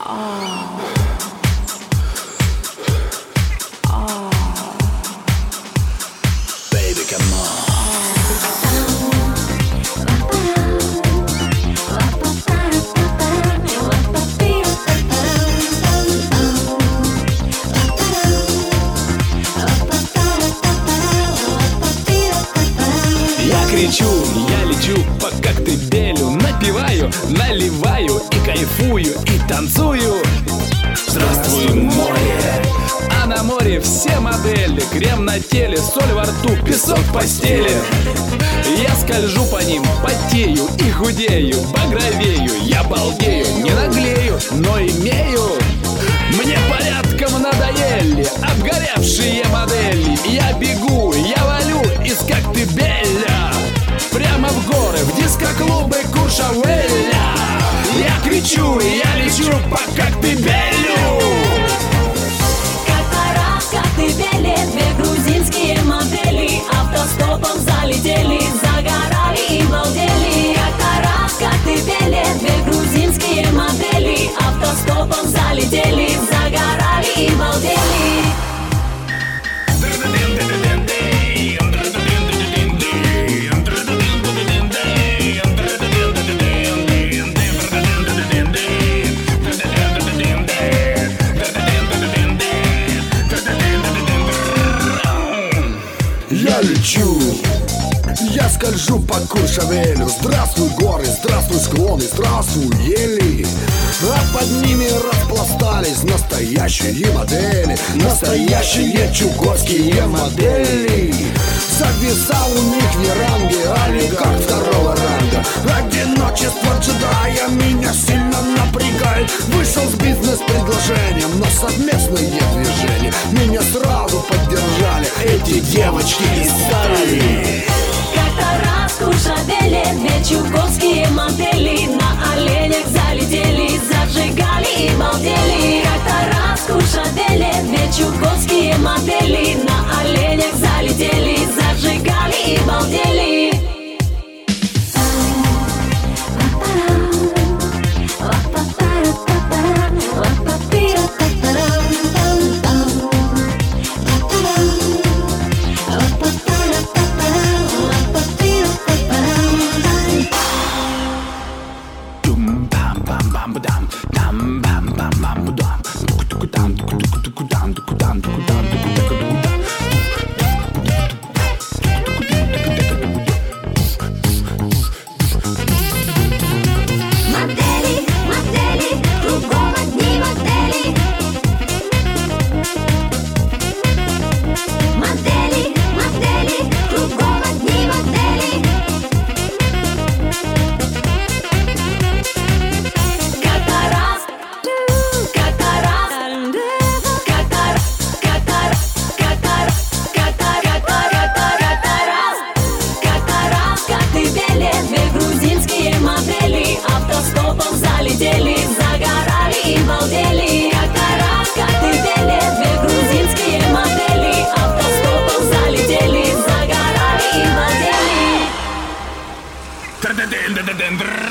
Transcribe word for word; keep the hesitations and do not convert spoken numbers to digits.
Baby, come on. Я кричу, я лечу по коктейлю, напиваю, наливаю и кайфую, и танцую. Здравствуй, море! А на море все модели, крем на теле, соль во рту, песок в постели. Я скольжу по ним, потею и худею, багровею, я балдею, не наглею, но имею. Мне порядком надоели обгоревшие модели. Я бегу, я валю из коктебеля прямо в горы, в диско-клубы Куршавеля. Я кричу, я лечу по коктебелю. Как-то раз в Коктебеле две грузинские модели автостопом залетели, загорали и балдели. Как-то раз в Коктебеле две грузинские модели автостопом залетели, загорали и балдели. Я лечу, я скольжу по Куршавелю. Здравствуй, горы, здравствуй, склоны, здравствуй, ели. А под ними распластались настоящие модели, настоящие чукотские модели. Зависал у них веранги, олигарх второго ранга. Одиночество джедая меня сильно напрягает. Вышел с бизнес-предложением на совместные движения. Меня сразу поддержали эти девочки из Стали. Как-то раз в Куршавеле две чукотские модели на оленях залетели, зажигали и балдели. Как-то раз в Куршавеле две чукотские модели на оленях залетели, зажигали и балдели. Модели, модели, кругом одни модели. Модели, модели, кругом одни модели. Как-то раз, как-то раз, как-то раз, как-то раз, как-то раз, как-то как-то раз, как-то раз в Коктебеле две грузинские модели автостопом залетели, загорали и балдели. Как-то раз в Коктебеле две грузинские модели автостопом залетели, загорали и балдели.